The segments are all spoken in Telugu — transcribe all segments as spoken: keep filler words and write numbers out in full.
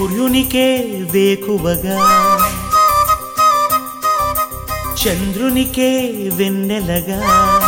సూర్యునికే వేకువగా చంద్రునికే వెన్నెలగా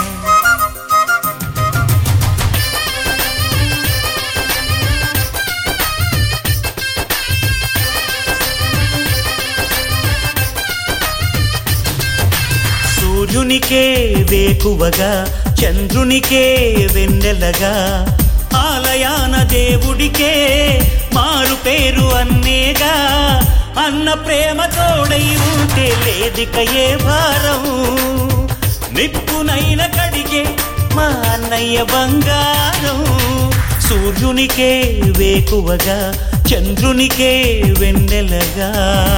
సూర్యునికే వేకువగా చంద్రునికే వెన్నెలగా ఆలయాన దేవుడికే మారు పేరు అన్నేగా అన్న ప్రేమ తోడై ఉంటే లేదిక ఏ భారం నిప్పునైన కడిగే మా అన్నయ్య బంగారం సూర్యునికే వేకువగా చంద్రునికే వెన్నెలగా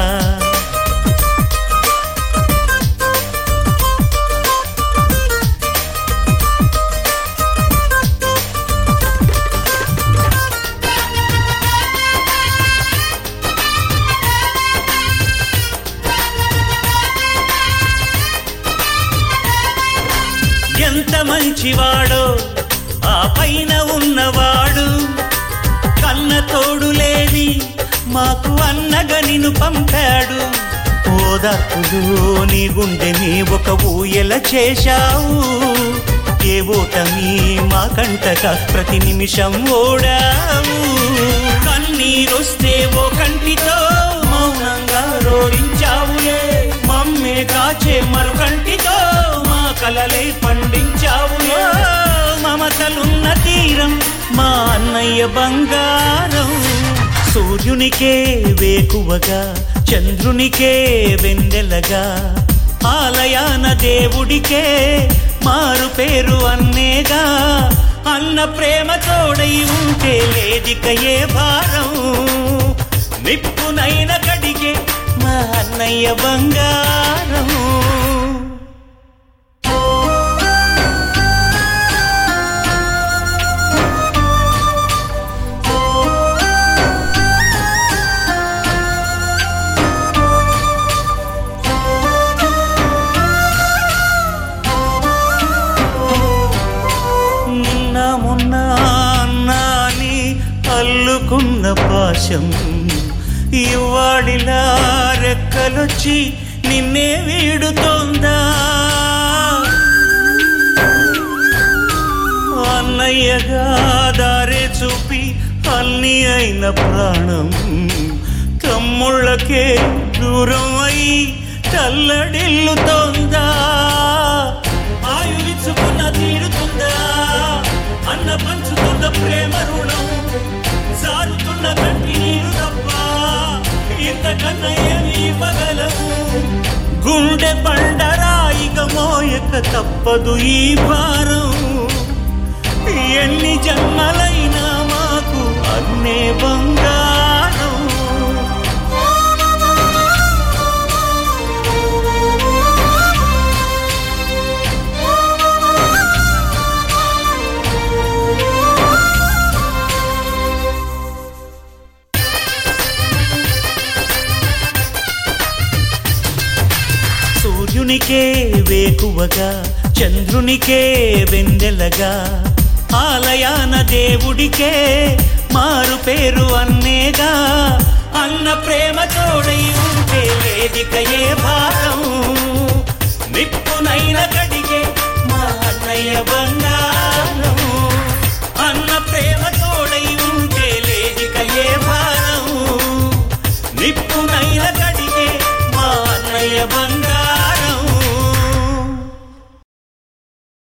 ఎంత మంచివాడో ఆ పైన ఉన్నవాడు కన్న తోడు లేని మాకు అన్నగా నిన్ను పంపాడు ఓదార్పులో నీ గుండెని ఒక ఊయల చేశావు ఏ ఓటమి మా కంటక ప్రతి నిమిషం ఓడావు కన్నీరొస్తే ఓ కంటితో మౌనంగా రోడించావులే మమ్మే కాచే మరు కంటితో కలలే పండించావు మమతలున్న తీరం మా అన్నయ్య బంగారం సూర్యునికే వేకువగా చంద్రునికే వెన్నెలగా ఆలయాన దేవుడికే మారు పేరు అన్నేగా అన్న ప్రేమ తోడై ఉంటే లేదిక ఏ భారం నిప్పునైన కడిగే మా అన్నయ్య బంగారం అల్లుకున్న పాశం ఇవాడిలా రెక్కలొచ్చి నిన్నే వీడుతోందా అన్నయ్యగా దారే చూపి అన్ని అయిన ప్రాణం తమ్ముళ్ళకే దూరం అయి తల్లడిల్లుతోందా ఆయువిచ్చుకున్న తీరుతుందా అన్న పంచుతున్న ప్రేమ రుణం సారుతున్న కంటి నీరు తప్ప ఇంతకన్నా ఏమి ఇవ్వగలవు గుండె బండరాయిక మోయక తప్పదు ఈ భారం ఎన్ని జన్మలైనా మాకు అన్నే బంగారం సూర్యునికే వేకువగా చంద్రునికే వెన్నెలగా ఆలయాన దేవుడికే మారు పేరు అన్నేగా అన్న ప్రేమ తోడై ఉంటే లేదిక ఏ భారం నిప్పునైన కడిగే మా అన్నయ్య బంగారం అన్న ప్రేమ తోడై ఉంటే లేదిక ఏ భారం నిప్పునైన కడిగే మా అన్నయ్య బంగారం